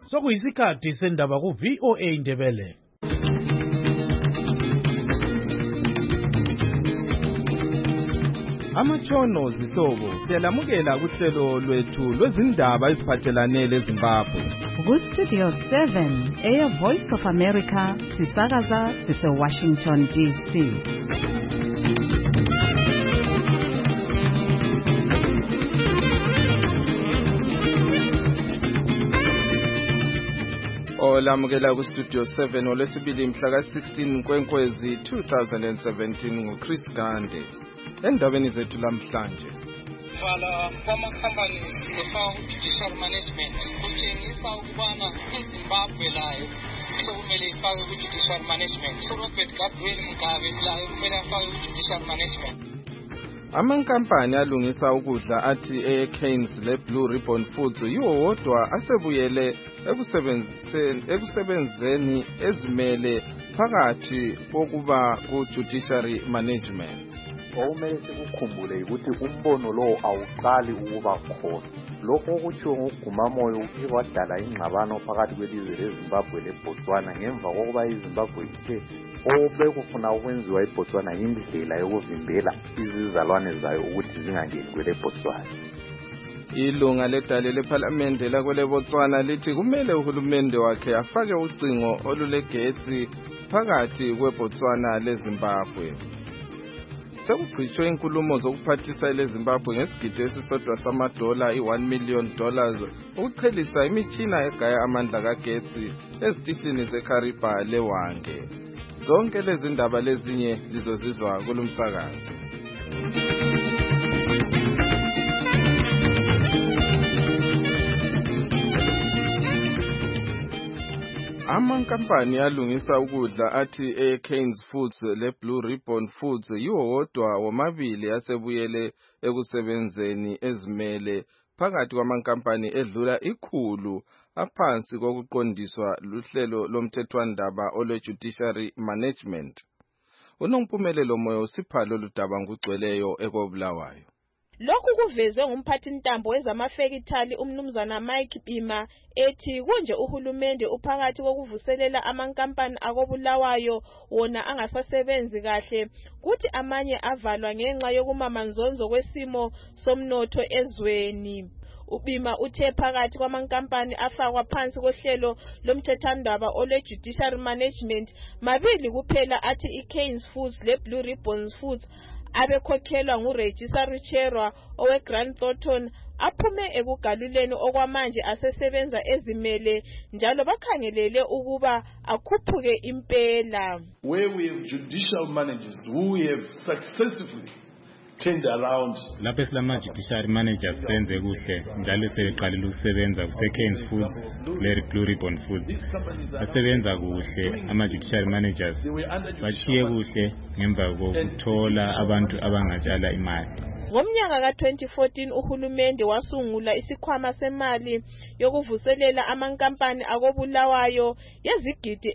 Sokuyisikhathi sendaba ku VOA Ndebele. Amatshono zihlobo siyalamukela kuhlelo lwethu lwezindaba eziphathelane leZimbabwe. Ku-Studio 7 Air Voice of America sisakaza sise-Washington DC. Olamukela ku-Studio 7 olwesibili mhla ka-16 Nkwenkwezi 2017 nguChris Gande. Endabeni zethu lamhlanje. Vala kwama-companies efaka ku-judicial management kutshengisa ukubana iZimbabwe layo sokumele ifake ku-judicial management. Robert Gabriel Mugabe layo kumele afake ku-judicial management. Amankampani alungisa ukudla athi Canes leBlue Ribbon Foods yiwo wodwa asebuyele ekusebenzeni ezimele phakathi kokuba ku-judiciary management. Okumele sikukhumbule ukuthi umbono lo awuqali ukuba khona. Lokho okutshiwo nguGumamoyo uke kwadala ingxabano phakathi kwelizwe leZimbabwe leBotswana ngemva kokuba iZimbabwe ithe obekufuna ukwenziwa iBotswana indlela yokuvimbela izizalwane zayo ukuthi zingangeni kweleBotswana. Ilunga ledale lePhalamende lakweleBotswana lithi kumele uhulumende wakhe afake ucingo olulegetsi phakathi kweBotswana leZimbabwe. Sekuchithwe inkulumo zokuphathisa leZimbabwe ngesigidi esisodwa $1 $1 million ukuqhelisa imitshina egaya amandla kagetsi ezitishini zeKariba leWange. Zonke lezi ndaba lezinye lizozizwa kulumsakazo. Amankampani alungisa ukudla athi Canes Foods leBlue Ribbon Foods yiwo wodwa womabili asebuyele ekusebenzeni ezimele phakathi kwamankampani edlula 100 aphansi kokuqondiswa luhlelo lomthethwandaba olwe-judiciary management. Unompumelelo moyo usiphalo ludaba ngugcweleyo ekobulawayo. Lokhu kuvezwe ngumphathintambo wezamafekithali umnumzana Mike Bima ethi kunje uhulumende uphakathi kokuvuselela amankampani akobulawayo wona angasasebenzi kahle kuthi amanye avalwa ngenxa yokumamanzonzo kwesimo somnotho ezweni. Ubima uthe phakathi kwamankampani afakwa phansi kohlelo lomthethwandaba olwe-judiciary management mabili kuphela athi iCanes Foods leBlue Ribbon Foods abekhokhelwa nguRegisa Richerwa oweGrant Thornton aphume ekugaluleni okwamanje asesebenza ezimele njalo bakhangelele ukuba akhuphuke impela. Where we have judicial managers who have successfully turned around. Lapho silama-judiciary managers senze kuhle njalo sebeqalile ukusebenza kuseCanes Foods leBlue Ribbon Foods. Basebenza kuhle ama-judiciary managers bashiye kuhle ngemva kokuthola abantu abangatshala imali. Ngomnyaka ka-2014 uhulumende wasungula isikhwama semali yokuvuselela amankampani akobulawayo yezigidi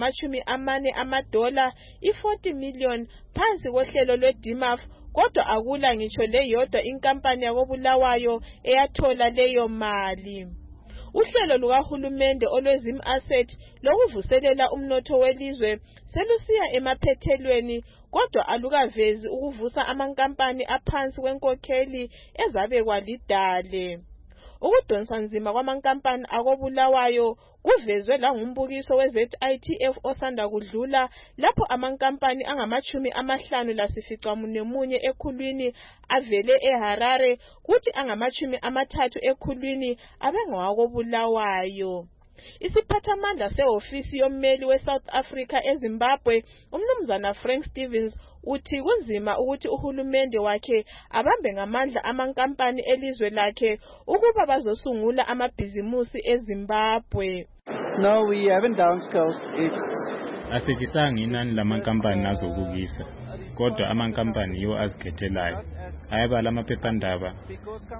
$40 $40 million phansi kohlelo lweDMAF. Kodwa akula ngitsho leyodwa inkampani yakobulawayo eyathola leyo mali. Uhlelo lukahulumende olwezim asset lokuvuselela umnotho welizwe selusiya emaphethelweni kodwa alukavezi ukuvusa amankampani aphansi kwenkokheli ezabekwa lidale. Ukudonsa nzima kwamankampani akobulawayo kuvezwe la ngumbukiso we-ZITF osanda kudlula lapho amankampani angama-54 ekhulwini avele eHarare kuthi angama-30 ekhulwini abengawakobulawayo. Isiphathamandla sehofisi yommeli weSouth Africa eZimbabwe umnumzana Frank Stevens uthi kunzima ukuthi uhulumende wakhe abambe ngamandla amankampani elizwe lakhe ukuba bazosungula amabhizimusi eZimbabwe. No, we haven't downscaled. Asetshisanga inani lamankampani azobukisa kodwa amankampani yiwo azikhethelayo. Ayabala amaphephandaba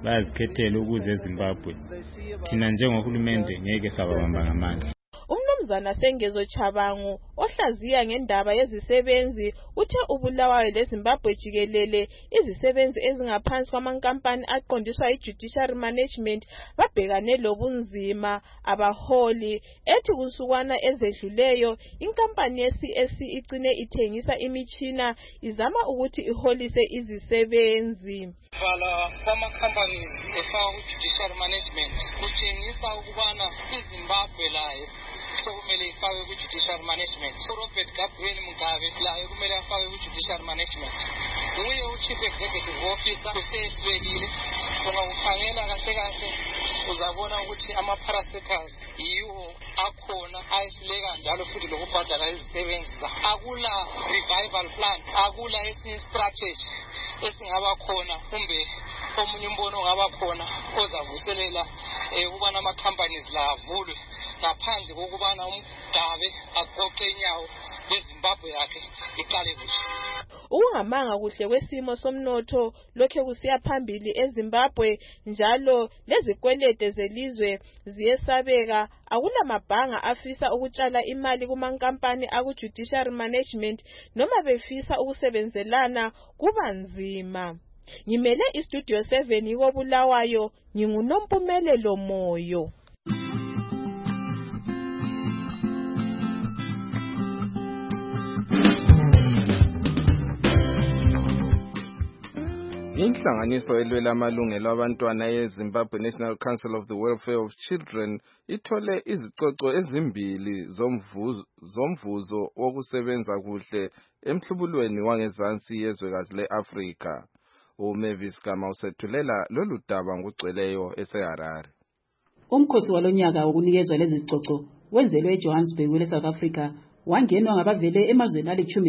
bayazikhethela ukuze eZimbabwe. Thina njengohulumende ngeke sababamba ngamandla. umnumzana Sengezo Chabangu ohlaziya ngendaba yezisebenzi uthe ubulawayo leZimbabwe jikelele izisebenzi ezingaphansi kwamankampani aqondiswa iJudiciary Management babhekane lobunzima abaholi ethi kusukwana ezedluleyo inkampani yeCSC igcine ithengisa imitshina izama ukuthi iholise izisebenzi. Vala kwama-companies efaka ku-Judiciary Management kutshengisa ukubana iZimbabwe layo sokumele ifake ku-Judiciary Management. Robert Gabriel Mugabe layo kumele afake ku-Judiciary Management. Nguye u-Chief Executive Officer usehlulekile. Ungakukhangela kahle kahle uzabona ukuthi ama-parastatals yiwo akhona ayehluleka njalo futhi lokubhadala izisebenzi. Akula revival plan, akula esinye strategy esingaba khona kumbe omunye umbono ongaba khona ozavuselela ukubana ama-companies la avulwe ngaphandle kokubana uMgabe aqoqe inyawo leZimbabwe yakhe iqale kuhle. Ukungamanga kuhle kwesimo somnotho lokhe kusiya phambili eZimbabwe njalo lezikwelede zelizwe ziyesabeka. Akulamabhanga afisa ukutshala imali kumankampani aku-Judiciary Management noma befisa ukusebenzelana kuba nzima. Ngimele iStudio 7 yikobulawayo nginguNompumelelo Moyo. Inhlanganiso elwela amalungelo abantwana yeZimbabwe National Council of the Welfare of Children ithole izicoco ezimbili zomvuzo wokusebenza kuhle emhlubulweni wangezansi yezwekazi leAfrika. uMavis Gama usethulela lolu daba ngugcweleyo eseHarare. Umkhosi walonyaka wokunikezwa lezi zicoco wenzelwe eJohannesburg leSouth Africa wangenwa ngabavele emazweni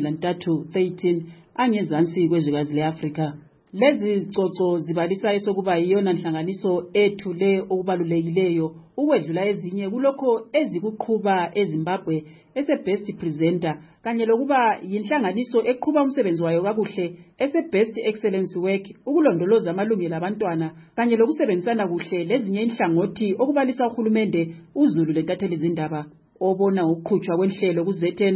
ali-13 angezansi kwezwekazi leAfrika. Lezi zicoco zibalisa esokuba yiyona nhlanganiso ethule okubalulekileyo ukwedlula ezinye kulokho ezikuqhuba eZimbabwe ese-Best Presenter kanye lokuba yinhlanganiso eqhuba umsebenzi wayo kakuhle ese-Best Excellence Work ukulondoloza amalungelo abantwana kanye lokusebenzisana kuhle lezinye inhlangothi okubalisa uhulumende uZulu lentatheli zindaba. Obona ukuqhutshwa kwenhlelo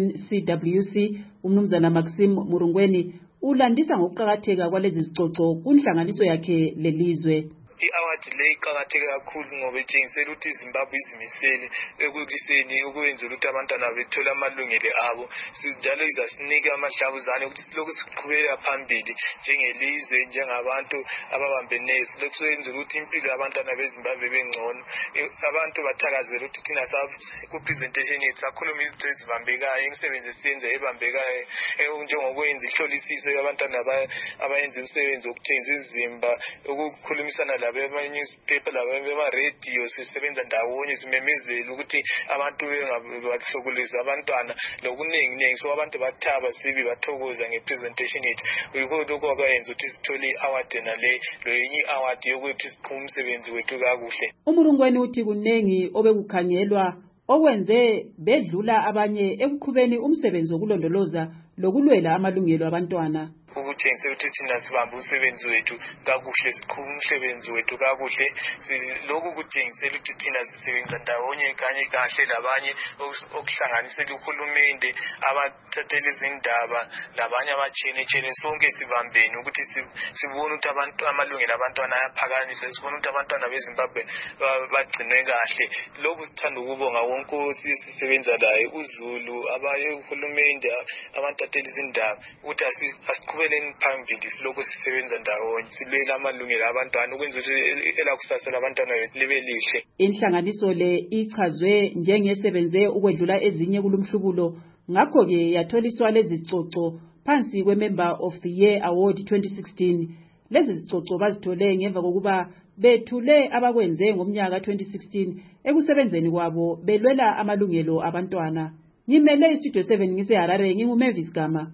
ku-ZNCWC umnumzana Maxim Murungweni ulandisa ngokuqhakatheka kwalezi zicoco kunhlanganiso yakhe lelizwe. I-award le iqhakatheke kakhulu ngoba etshengisela ukuthi iZimbabwe izimisele ekuliseni ukwenza ukuthi abantwana bethola amalungelo abo. Njalo izasinika amadlabuzane ukuthi silokhu siqhubeka phambili njengelizwe njengabantu ababambeneyo. Silokhu senza ukuthi impilo yabantwana beZimbabwe bengcono. Abantu bathakazela ukuthi thina ku-presentation yethu sakhuluma izinto ezibambekayo, imisebenzi esiyenza ebambekayo njengokwenza ihlolisiso yabantwana abayenza imisebenzi wokuthengisa izimba, ukukhulumisana newspaper labema-radio sisebenza ndawonye simemezela ukuthi abantu bengabahlukulisa abantwana lokuningi so abantu bathaba sibi bathokoza ngepresentation yethu. Yikho lokho akwenza ukuthi sithole i-award nale loyinye i-award yokuthi siqhume umsebenzi wethu kakuhle. Umurungweni uthi kunengi obekukhangelwa okwenze bedlula abanye ekuqhubeni umsebenzi wokulondoloza lokulwela amalungelo abantwana. Ukutshengisa ukuthi thina sibambe umsebenzi wethu kakuhle, siqhuba umsebenzi wethu kakuhle. Lokhu kutshengisela ukuthi thina sisebenza ndawonye kanye kahle labanye okuhlanganisela uhulumende, abathatheli izindaba labanye abatshene sonke sibambene ukuthi sibone ukuthi amalungelo abantwana ayaphakanyiswa, sibone ukuthi abantwana beZimbabwe bagcinwe kahle. Lokhu sithanda ukubonga wonke sisebenza laye uZulu, abaye uhulumende, abathatheli izindaba ukuthi asiqhubeleni phambili silokhu sisebenza ndawonye silwela amalungelo abantwana ukwenza ukuthi elakusasa labantwana libe lihle. Inhlanganiso le ichazwe njengesebenze ukwedlula ezinye kulumhlubulo ngakho ke yatholiswa lezi zicoco phansi kweMember of the Year Award 2016. Lezi zicoco bazithole ngemva kokuba bethule abakwenze ngomnyaka 2016 ekusebenzeni kwabo belwela amalungelo abantwana. Ngimele iStudio 7 ngiseHarare nginguMavis Gama.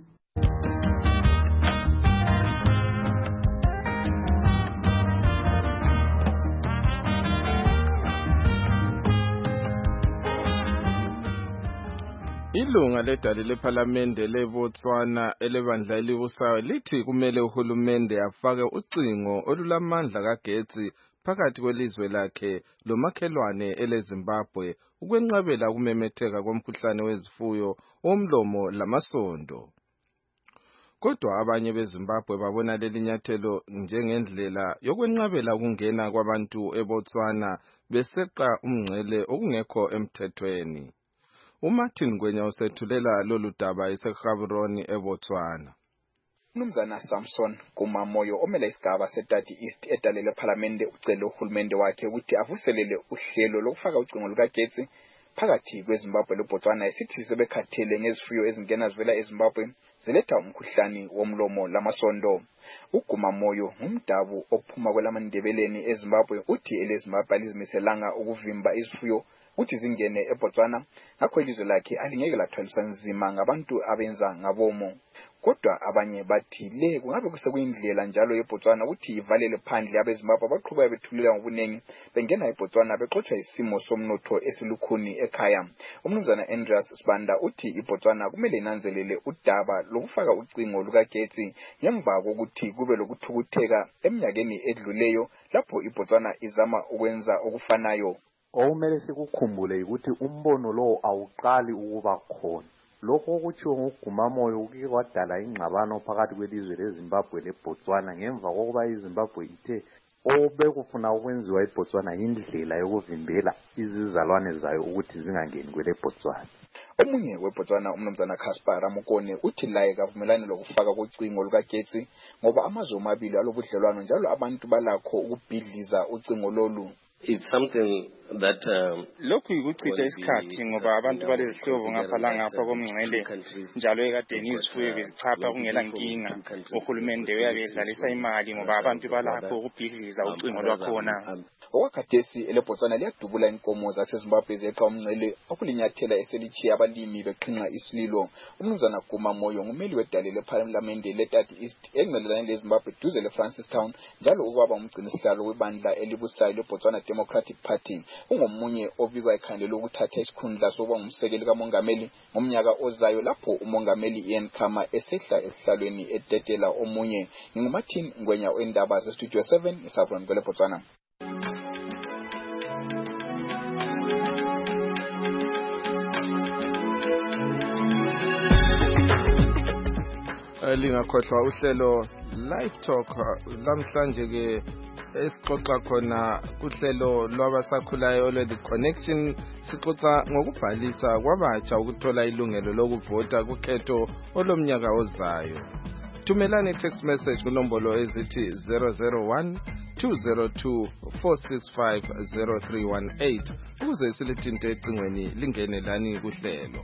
Ilunga ledale lePhalamende leBotswana elebandla elibusayo lithi kumele uhulumende afake ucingo olulamandla kagetsi phakathi kwelizwe lakhe lomakhelwane eleZimbabwe ukwenqabela ukumemetheka komkhuhlane wezifuyo womlomo lamasondo. Kodwa abanye beZimbabwe babona leli nyathelo njengendlela yokwenqabela ukungena kwabantu eBotswana beseqa umngcele okungekho emthethweni. uMartin Ngwenya usethulela lolu daba eseGaborone eBotswana. Mnumzana Samson Kumamoyo omela isigaba seTati East edalele ePhalamende ucele uhulumende wakhe ukuthi avuselele uhlelo lokufaka ucingo lukagetsi phakathi kweZimbabwe leBotswana esithi sebekhathele ngezifuyo ezingena zivela eZimbabwe ziletha umkhuhlane womlomo lamasondo. uGumamoyo ngumdabu ophuma kwelaMandebeleni eZimbabwe uthi eleZimbabwe lizimiselanga ukuvimba izifuyo uthi zingene eBotswana ngakho ilizwe lakhe alingeke lathwalisa nzima ngabantu abenza ngabomo. Kodwa abanye bathi le kungabe kusekuyindlela njalo yeBotswana ukuthi ivalele phandle abeZimbabwe abaqhubeka bethulela ngobunengi bengena eBotswana bexoxa isimo somnotho esilukhuni ekhaya. Umnumzana Andreas Sibanda uthi iBotswana kumele inanzelele udaba lokufaka ucingo lukagetsi ngemva kokuthi kube lokuthukutheka eminyakeni edluleyo lapho iBotswana izama ukwenza okufanayo. Okumele sikukhumbule ukuthi umbono lo awuqali ukuba khona. Lokho okutshiwo nguGumamoyo ukike kwadala ingxabano phakathi kwelizwe leZimbabwe leBotswana ngemva kokuba iZimbabwe ithe obekufuna ukwenziwa eBotswana indlela yokuvimbela izizalwane zayo ukuthi zingangeni kweleBotswana. Omunye weBotswana umnumzana Caspar Ramukone uthi laye kavumelane lokufaka ucingo lukagetsi ngoba amazwe omabili alobudlelwano njalo abantu balakho ukubhidliza ucingo lolu. It's something that lokhu ikuchitha isikhathi ngoba abantu balezihlobo ngapha la ngapha komngcele njalo ekadeni izifuyo bezichapha kungela nkinga. Uhulumende uyabedlalisa imali ngoba abantu balakho ukubhidliza ucingo lwakhona. Okwakhathesi eleBotswana liyadubula inkomo zaseZimbabwe zeqa umngcele okulinyathela eselichiya abalimi beqhinqa isililo. umnumzana Gumamoyo ngumeli wedalele ePhalamende leTati East engcelelane leZimbabwe duze leFrancistown njalo ukwaba umgcinisihlalo webandla elibusayo leBotswana Democratic Party. Ungomunye obikwa ekhandela ukuthatha isikhundla sokuba ngumsekeli kamongameli ngomnyaka ozayo lapho umongameli Ian Khama esehla esihlalweni etetela omunye. NginguMartin Ngwenya oendaba zeStudio 7 eSabrona kweleBotswana. Lingakhohlwa uhlelo Live Talk lamhlanje ke esixoxa khona kuhlelo lwabasakhulayo olweThe Connection. Sixoxa ngokubhalisa kwabatsha ukuthola ilungelo lokuvota kukhetho olomnyaka ozayo. Thumelani text message kunombolo ezithi 001 202 465 0318 ukuze silithinte ecingweni lingene lani kuhlelo.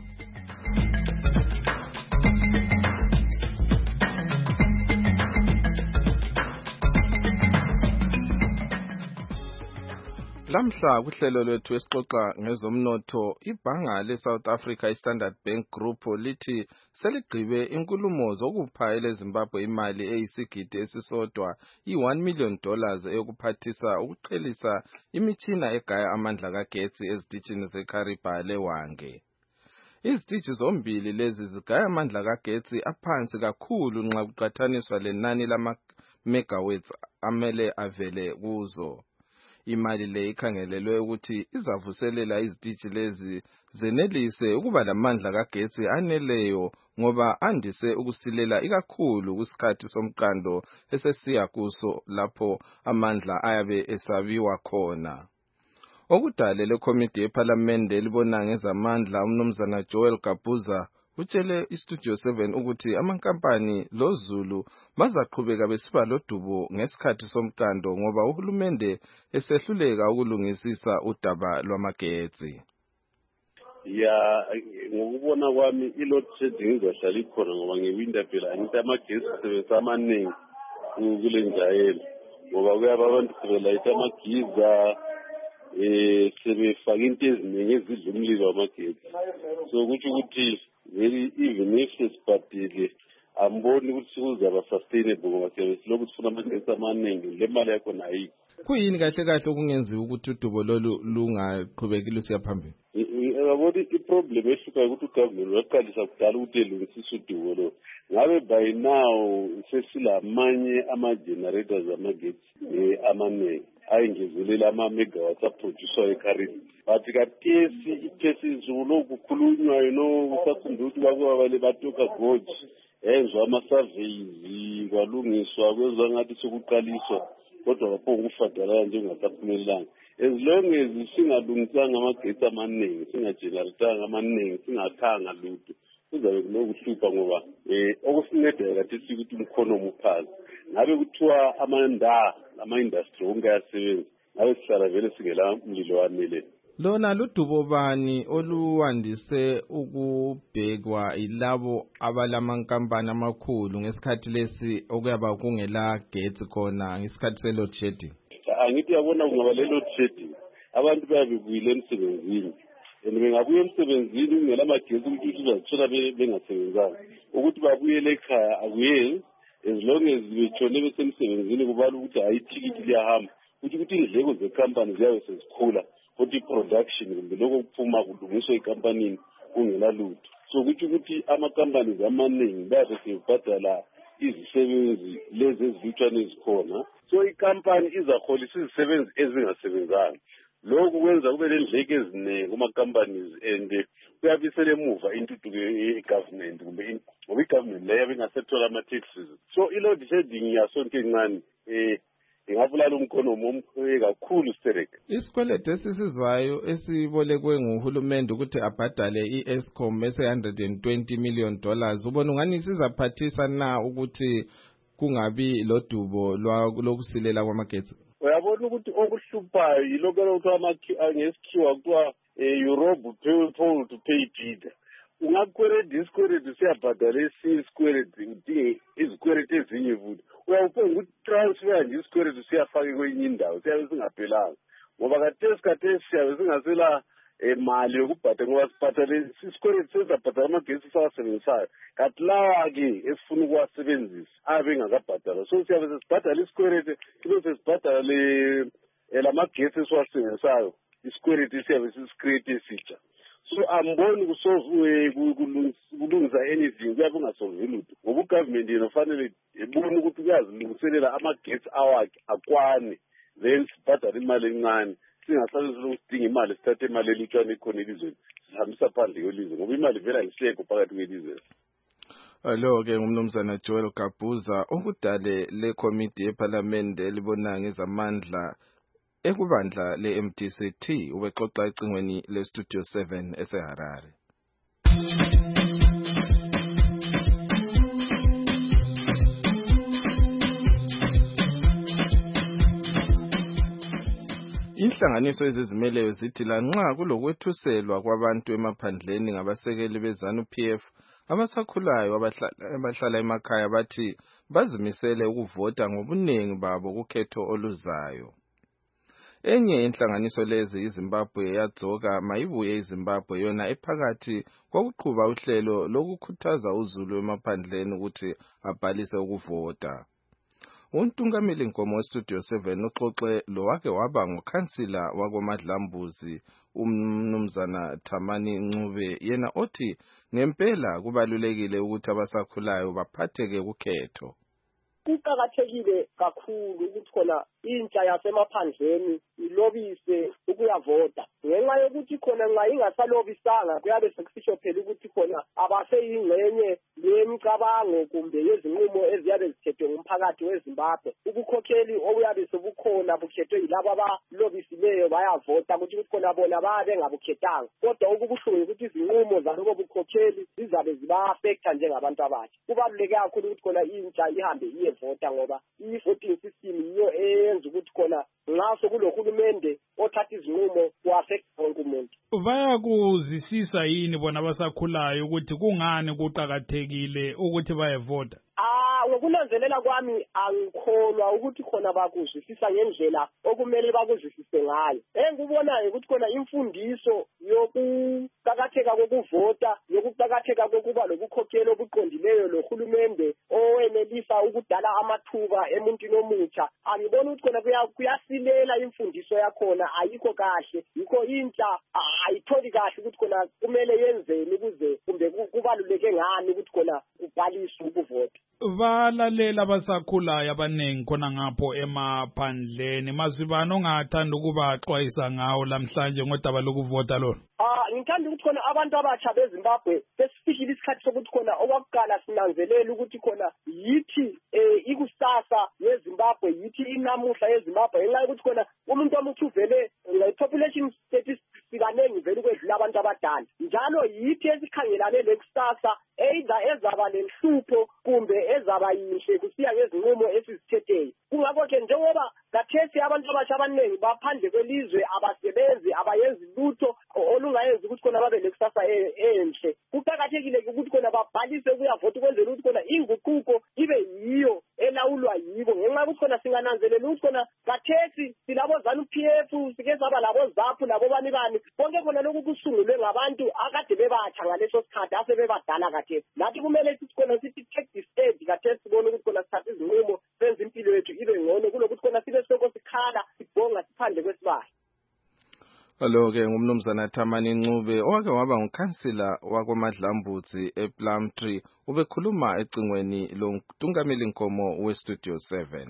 Lamhla kuhlelo lwethu esixoxa ngezomnotho, ibhanga leSouth Africa iStandard Bank Group lithi seligqibe inkulumo zokupha eleZimbabwe imali eyisigidi esisodwa $1 million eyokuphathisa ukuqhelisa imitshina egaya amandla kagetsi ezitishini zeKariba leWange. Izitishi zombili lezi zigaya amandla kagetsi aphansi kakhulu nxa kuqathaniswa lenani lama megawatts amele avele kuzo. Imali le ikhangelelwe ukuthi izavuselela izitishi lezi zenelise ukuba lamandla kagetsi aneleyo ngoba andise ukusilela ikakhulu kusikhathi somqando esesiya kuso lapho amandla ayabe esabiwa khona. Okudale lekomiti yePhalamende elibona ngezamandla umnumzana Joel Gabuza utshele iStudio 7 ukuthi amankampani loZulu bazaqhubeka besiba lodubo ngesikhathi somqando ngoba uhulumende esehluleka ukulungisisa udaba lwamagetsi. Ya ngokubona kwami ilot shedding izohlala ikhona ngoba ngewinda phela angithi amagetsi sebenzisa amaningi kule njayelo ngoba kuyaba abantu sebelayitha amagiza sebefaka into eziningi ezidla umlilo wamagetsi. So kutsho ukuthi even if sesibhadile amboni ukuthi sikuzaba sustainable ngoba siloku sifuna amagetsi amaningi le mali yakho ayikho. Kuyini kahle kahle okungenziwa ukuthi udubo lolu lungaqhubeki lusiya phambili? uyabona iproblem ehluka ukuthi ugovernment waqalisa kudala ukuthi elungisise udubo lo. Ngabe by now sesilamanye ama-generators amagetsi amaningi ayingezelela ama-megawatts aproducwayo currently. But kathesi ikhesi zoloku kukhulunywayo usakhumbula ukuthi bakwabale batoka goji enziwa ama-surveys kwalungiswa kwezwa ngathi sokuqaliswa kodwa kaphonga ukufadalala njengasaphumelelanga. As long as singalungisanga amagetsi amaningi, singageneratanga amaningi, singakhanga lutho, kuzabe kunokuhlupha ngoba okusincedela kathesi ukuthi umkhonomi uphaze. Ngabe kuthiwa ama-industry wonke ayasebenza, ngabe sihlala vele singela mlilo wanele. Lona ludubo bani oluwandise ukubhekwa ilabo abalamankampani amakhulu ngesikhathi lesi okuyaba kungela getsi khona ngesikhathi se-load shedding? Angithi yabona kungaba le-load shedding, abantu bayabebuyile emsebenzini. And bengabuya emsebenzini kungela magetsi ukuthi uzazithola bengasebenzanga. Ukuthi babuyele ekhaya akuyeli, as long as betshone besemsebenzini kubala ukuthi hayi ithikithi liyahamba. Ukuthi indleko zekhampani ziyabe sezikhula. Ukuthi i-production kumbe lokho kuphuma kulungiswa ekampanini kungela lutho. So ukuthi ama-companies amaningi bayabe sebebhadala izisebenzi lezi ezilutshwane ezikhona. So ikampani izaholisa izisebenzi ezingasebenzanga. Lokhu kwenza kube nendleko eziningi kuma-companies and kuyabisela emuva intuthuko ye-government kumbe ngoba i-government leyo bengasethola ama-taxes. So i-load shedding yasonto encane ingabulala umkhonomi kakhulu Sterek. Isikweletu esisizwayo esibolekwe nguhulumende ukuthi abhadale i-Eskom ese$120 million, ubona ungani sizaphathisa na ukuthi kungabi lodubo lokusilela kwamagetsi? Uyabona ukuthi okuhluphayo yilokho lokuthiwa ngesikhiwa kuthiwa Europe told to pay bidder. Ungakweleta isikweletu siyabhadala esinye isikweletu udinge izikweletu ezinye futhi. Uyawuphonga ukuthi transfer nje isikweletu siyafake kwenye indawo siyabe singaphelanga ngoba kathesi siyabe singasela mali yokubhadala ngoba sibhadale isikweletu sesabhadala amagetsi sawasebenzisayo kanti lawa-ke esifuna ukuwasebenzisa abe engakabhadala. So siyabe sesibhadala isikweletu sibe sesibhadala lamagetsi esiwasebenzisayo isikweletu siyabe sisicreate esitsha. So amboni kulungisa anything kuyabe ungasolve lutho ngoba ugovernment yena ufanele ebone ukuthi kuyazilungiselela amagetsi awakhe akwane then sibhadale imali encane singahlale sidinga imali sithathe imali elutshwane ekhona elizweni sihambisa phandle kwelizwe ngoba imali vele ayisisekho phakathi kwelizwe. Lo-ke ngumnumzana Joel Gabuza okudale lekomiti yePhalamende elibona ngezamandla ekubandla le-MDC-T ubexoxa ecingweni le-Studio 7 eseHarare. Inhlanganiso ezizimeleyo zithi lanxa kulokwethuselwa kwabantu emaphandleni ngabasekeli beZANU-PF, abasakhulayo abahlala emakhaya bathi bazimisele ukuvota ngobuningi babo kukhetho oluzayo. Enye inhlanganiso lezi iZimbabwe yadzoka mayibuye iZimbabwe yona ephakathi kokuqhuba uhlelo lokukhuthaza uZulu emaphandleni ukuthi abhalise ukuvota. Untungameli Nkomo weStudio 7 uxoxe lo wake waba ngukhansila wakoMadlambuzi umnumzana Thamani Ncube yena othi ngempela kubalulekile ukuthi abasakhulayo baphatheke kukhetho. Kuqakathekile kakhulu ukuthi khona intsha yasemaphandleni ilobise ukuyavota ngenxa yokuthi khona nxa ingasalobisanga kuyabe sekusisho phela ukuthi khona abaseyingxenye yemicabango kumbe yezinqumo eziyabe zithethwe ngumphakathi weZimbabwe. Ubukhokheli obuyabe sebukhona bukhethwe yilabo abalobisileyo bayavota ukuthi khona bona babe ngabukhethanga kodwa okubuhlungu ukuthi izinqumo zalobo bukhokheli zizabe ziba-affecta njengabantu abatsha. Kubaluleke kakhulu ukuthi khona intsha ihambe iyevota ngoba i-voting system yiyo eyenza ukuthi khona nxa sokulohulumende othatha izinqumo ku-affecta wonke umuntu. Bayakuzwisisa yini bona abasakhulayo ukuthi kungani kuqakathekile ukuthi bayevota? Ngokunanzelela kwami angikholwa ukuthi khona bakuzwisisa ngendlela okumele bakuzwisise ngayo. Engikubonayo ukuthi khona imfundiso yokuqakatheka lokuqakatheka kokuvota lokuqakatheka kokuba lobukhokheli obuqondileyo lohulumende owenelisa ukudala amathuba emuntwini omutsha. Angibona ukuthi khona kuyasilela imfundiso yakhona ayikho kahle, yikho intsha ayitholi kahle ukuthi khona kumele yenzeni ukuze kumbe kubaluleke ngani ukuthi khona kubhaliswe ukuvota. Balalela abasakhulayo abaningi khona ngapho emaphandleni. Mazibani ongathanda ukubaxwayisa ngawo lamhlanje ngodaba lokuvota lona? Ngithanda ukuthi khona abantu abatsha beZimbabwe sesifikile isikhathi sokuthi khona okwakuqala sinanzelela ukuthi khona yithi ikusasa yeZimbabwe, yithi inamuhla yeZimbabwe, ngenxa yokuthi khona umuntu omuthi uvele population statistics sikanengi vele ukwedlula abantu abadala, njalo yithi esikhangelane lekusasa ezaba lenhlupho kumbe ezaba yinhle kusiya ngezinqumo esizithethe. Kungakho-ke njengoba kathesi abantu abasha abaningi baphandle kwelizwe abasebenzi abayenzi lutho olungayenzi ukuthi khona babe lekusasa enhle, kuqakathekile ukuthi khona babhalise ukuyavota ukwenzela ukuthi khona inguquko ibe yiyo elawulwa yibo, ngenxa yokuthi khona singananzelela ukuthi khona kathesi silabo ZANU-PF, sike saba labo ZAPU labo bani bonke khona lokhu kusungulwe ngabantu akade bebatsha ngaleso sikhathi asebebadala kathesi. Nathi kumele sithi khona sithi take the stand kathesi sibone ukuthi khona sithatha izinqumo senza impilo yethu ibe ngcono kulokuthi khona sibe soko sikhala sibhonga siphandle kwesibali. Alo-ke ngumnumzana Thamani Ncube owake waba ngukhansila wakwaMadlambutsi ePlumtree, ubekhuluma ecingweni lontungameli nkomo weStudio 7.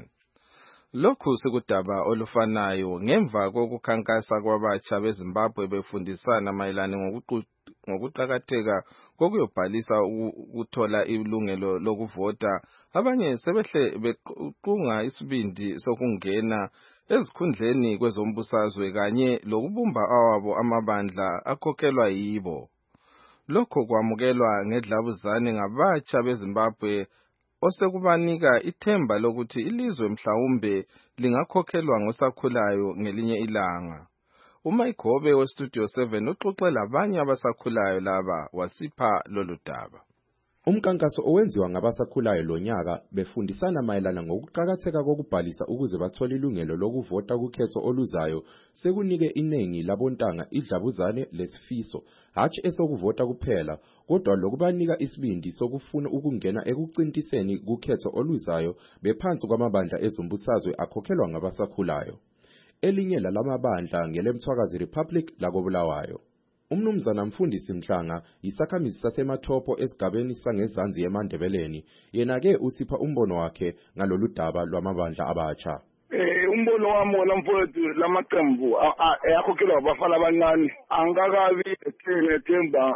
Lokhu sekudaba olufanayo ngemva kokukhankasa kwabatsha beZimbabwe befundisana mayelana ngokuqakatheka kokuyobhalisa ukuthola ilungelo lokuvota. Abanye sebehle bequnga isibindi sokungena ezikhundleni kwezombusazwe kanye lokubumba awabo amabandla akhokhelwa yibo. Lokho kwamukelwa ngedlabuzane ngabatsha beZimbabwe osekubanika ithemba lokuthi ilizwe mhlawumbe lingakhokhelwa ngosakhulayo ngelinye ilanga. uMayigobe weStudio 7 uxoxela abanye abasakhulayo laba wasipha lolu daba. Umkankaso owenziwa ngabasakhulayo lonyaka befundisana mayelana ngokuqhakatheka kokubhalisa ukuze bathole ilungelo lokuvota kukhetho oluzayo sekunike inengi labontanga idlabuzane lesifiso hatshi esokuvota kuphela kodwa lokubanika isibindi sokufuna ukungena ekucintiseni kukhetho oluzayo bephansi kwamabandla ezombusazwe akhokhelwa ngabasakhulayo. Elinye lalamabandla ngelemthwakazi Republic lakobulawayo. Umnumzana Mfundisi Mhlanga isakhamizi saseMathopo esigabeni sangezansi eMandebeleni yena-ke usipha umbono wakhe ngalolu daba lwamabandla abatsha. Umbono wami wona mfowethu lamaqembu ayakhokhelwa abafana abancane angakabi ethemba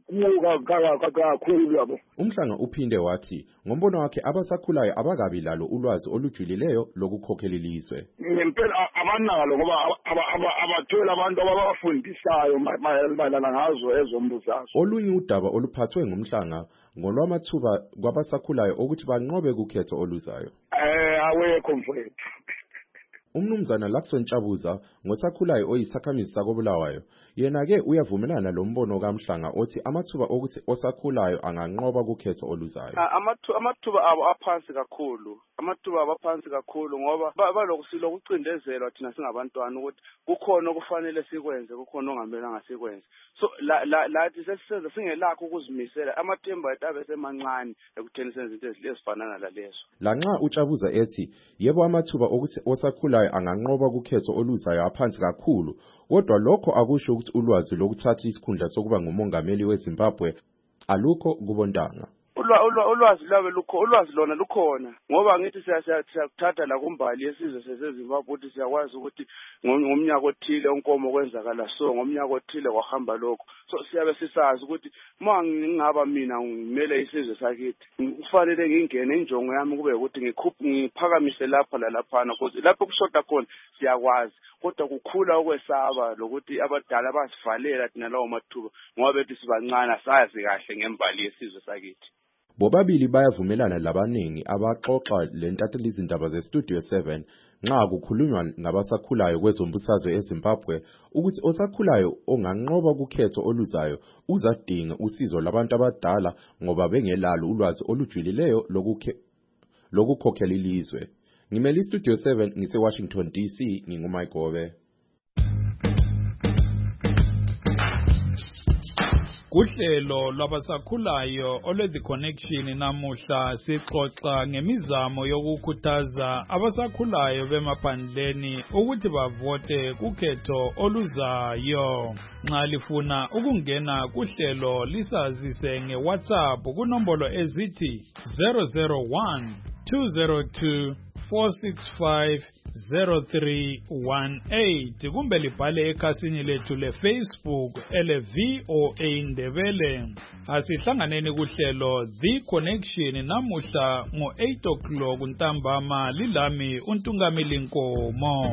kuka kakhulu yabo. Umhlanga uphinde wathi ngombono wakhe abasakhulayo abakabi lalo ulwazi olujulileyo lokukhokhela ilizwe. Ngempela abanalo ngoba abathola abantu ababafundisayo mayelana ngazo ezombusazwe. Olunye udaba oluphathwe ngumhlanga ngolwamathuba kwabasakhulayo ukuthi banqobe kukhetho oluzayo. Awekho mfowethu. Umnumzana Lakson Chabuza ngosakhulayo oyisakhamizi sakobulawayo yena-ke uyavumelana lo mbono kaMhlanga othi amathuba okuthi osakhulayo anganqoba kukhetho oluzayo. Amathuba abo aphansi kakhulu. Amathuba abo aphansi kakhulu ngoba balokucindezelwa thina singabantwana ukuthi kukhona okufanele sikwenze kukhona ongamelanga sikwenze. So lathi sesisenza singelakho ukuzimisela amathemba ethu abe semancane ekutheni senze izinto ezifana nalezo. Lanxa uChabuza ethi yebo amathuba okuthi osakhulayo anganqoba kukhetho oluzayo aphansi kakhulu kodwa lokho akusho ukuthi ulwazi lokuthatha isikhundla sokuba ngumongameli weZimbabwe alukho kubontanga. Ulwazi lona lukhona ngoba ngithi siyakuthatha la kumbali yesizwe seZimbabwe ukuthi siyakwazi ukuthi ngomnyaka othile onkomo kwenzakala so ngomnyaka othile kwahamba lokho. So siyabe sisazi ukuthi ngingaba mina ngimele isizwe sakithi kufanele ngingene injongo yami kube ukuthi ngiphakamise lapha lalaphana because lapho kushoda khona siyakwazi kodwa kukhula ukwesaba lokuthi abadala basivalela thina lawo mathuba ngoba bethi sibancane sazi kahle ngembali yesizwe sakithi. Bobabili bayavumelana labaningi abaxoxa lentatheli izindaba zeStudio 7 nxa kukhulunywa ngabasakhulayo kwezombusazwe eZimbabwe ukuthi osakhulayo onganqoba kukhetho oluzayo uzadinga usizo labantu abadala ngoba bengelalo ulwazi olujulileyo lokukhokhela ilizwe. Ngimele iStudio 7 ngise-Washington DC nginguMayigobe. Kuhlelo lwabasakhulayo ole The Connection namuhla sixoxa ngemizamo yokukhuthaza abasakhulayo bemaphandleni ukuthi bavote kukhetho oluzayo. Nxa lifuna ukungena kuhlelo lisazise ngeWhatsApp kunombolo ezithi 001 202 4650318 kumbe libhale ekhasini lethu leFacebook ele-VOA Ndebele. Asihlanganeni kuhlelo The Connection namuhla ngo-8 o'clock ntambama lilami uNtungamili Nkomo.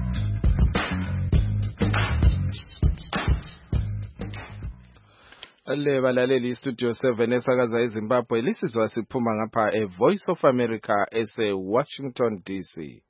Ale balaleli Studio 7 esakaza eZimbabwe lisizwa siphuma ngapha Voice of America Washington DC.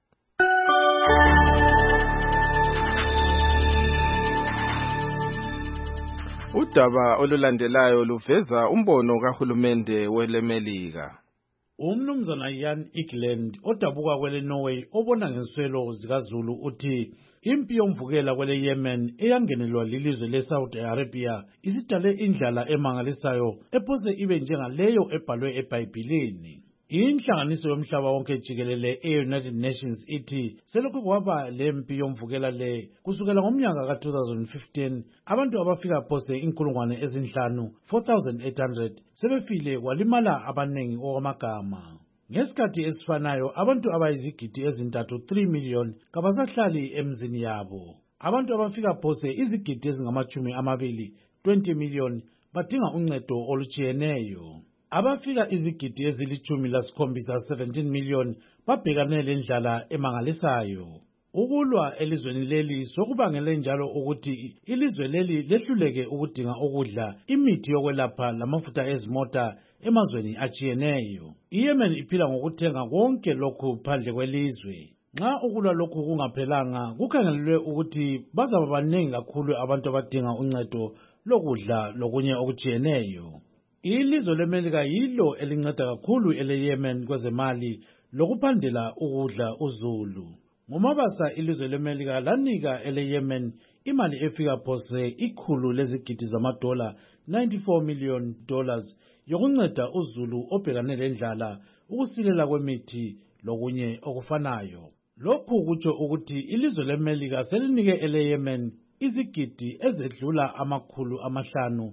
Udaba olulandelayo luveza umbono kahulumende welemelika. Umnumzana Jan Egeland odabuka kwele Norway obona ngenswelo zikaZulu uthi impi yomvukela kwele Yemen eyangenelwa lilizwe leSaudi Arabia isidale indlala emangalisayo ephose ibe njengaleyo ebhalwe eBhayibhelini. Inhlanganiso yomhlaba wonke jikelele e-United Nations ithi selokhu kwaba lempi yomvukela le kusukela ngomnyaka ka-2015 abantu abafika phose 5,000 4,800 sebefile kwalimala abanengi okwamagama. Ngesikhathi esifanayo abantu abayizigidi ezintathu 3 million kabasahlali emzini yabo. Abantu abafika phose izigidi ezingama-20 20 million badinga uncedo olujiyeneyo. Abafika izigidi ezili-17 17 million babhekane lendlala emangalisayo. Ukulwa elizweni leli sokubangele njalo ukuthi ilizwe leli lehluleke ukudinga ukudla, imithi yokwelapha lamafutha ezimota emazweni ajiyeneyo. IYemen iphila ngokuthenga konke lokhu phandle kwelizwe. Nxa ukulwa lokhu kungaphelanga kukhangelelwe ukuthi bazaba baningi kakhulu abantu abadinga uncedo lokudla lokunye okujiyeneyo. Ilizwe leMelika yilo elinceda kakhulu eleYemen kwezemali lokuphandela ukudla uzulu. Ngomabasa ilizwe leMelika lanika eleYemen imali efika phose $100 $94 million yokunceda uzulu obhekane lendlala, ukusilela kwemithi lokunye okufanayo. Lokhu kutsho ukuthi ilizwe leMelika selinike eleYemen izigidi ezedlula $520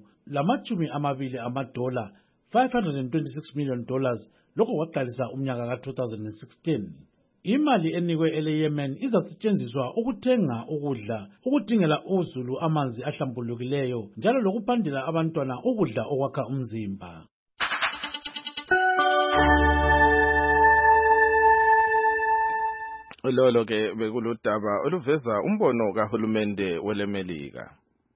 $526 million lokho kwaqalisa umnyaka ka-2016. Imali enikwe eleYemen izasetshenziswa ukuthenga ukudla, ukudingela uzulu amanzi ahlambulukileyo njalo lokuphandela abantwana ukudla okwakha umzimba. Lolo ke bekuludaba oluveza umbono kahulumende welemelika.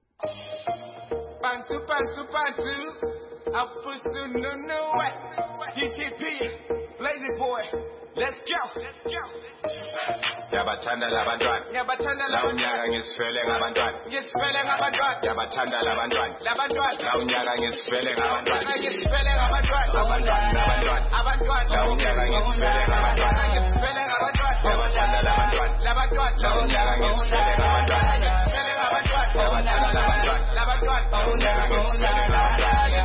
Bantu, I push the no way. GTP, Lazy Boy, let's go. Yabathanda labantwana, la unyaka ngisifele ngabantwana, yabathanda labantwana, la unyaka ngisifele ngabantwana, la unyaka ngisifele ngabantwana, la unyaka ngisifele ngabantwana, yabathanda labantwana, la unyaka ngisifele ngabantwana, yabathanda labantwana, la unyaka ngisifele ngabantwana.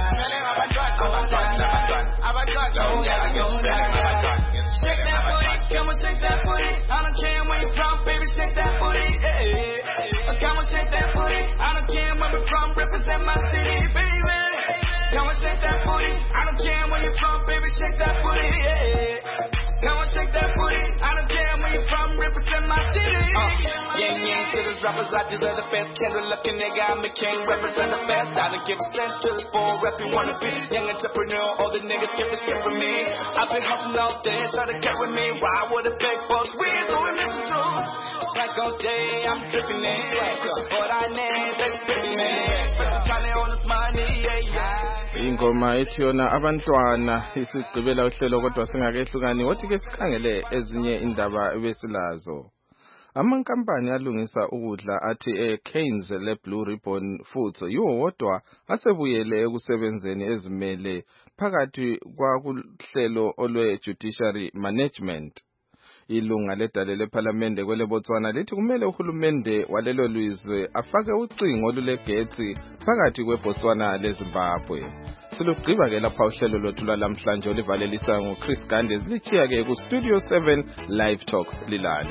Shake that booty, come on shake that booty. I don't care where you from, baby, shake that booty. Come on shake that booty. I don't care where we're from, represent my city, baby. Come on shake that booty. I don't care where you from, baby, shake that booty. Come on shake that booty. I don't care where you from, represent my city. Yeah, to those rappers, I deserve the best. Kendall looking nigga, I'm a king, represent the best. I don't give a cent to the full rep you wanna be. Young entrepreneur, all the niggas get the shit from me. I've been hustling out there, try to get with me. Why would a big boss? We doing this too. Like all day, I'm tripping it. What I need, that's tripping it. Trying on this money, yeah. Ingoma ethi yona abantwana isigqibela uhlelo kodwa singakehlukani wathi ke sikhangele ezinye indaba ebesilazo. Amankampani alungisa ukudla athi Canes le Blue Ribbon Foods yiwo wodwa asebuyele ekusebenzeni ezimele phakathi kwakuhlelo olwe judiciary management. Ilunga ledale lephalamende kwele Botswana lithi kumele uhulumende walelo lizwe afake ucingo olulegetsi phakathi kweBotswana leZimbabwe. Silugqiba ke lapha uhlelo lwethu lwalamhlanje olivalelisa ngoChris Gande lichiya ke ku Studio 7 Live Talk lilale.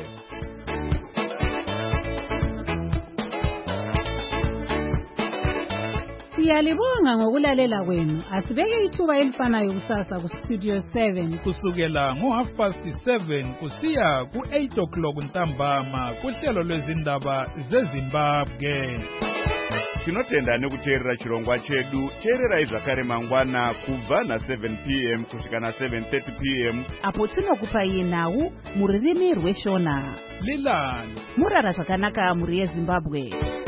Siyalibonga ngokulalela kwenu. Asibeke ithuba elifanayo kusasa ku Studio 7 kusukela ngo7:30 kusiya ku8:00 ntambama kuhlelo lwezindaba zeZimbabwe. Tinotenda nekuteerera chirongwa chedu. Teererai zvakare mangwana kubva na7 p.m. kusvika na7:30 p.m. apo tinokupai nhau mururimi rweshona. Lilani murara zvakanaka muri yeZimbabwe.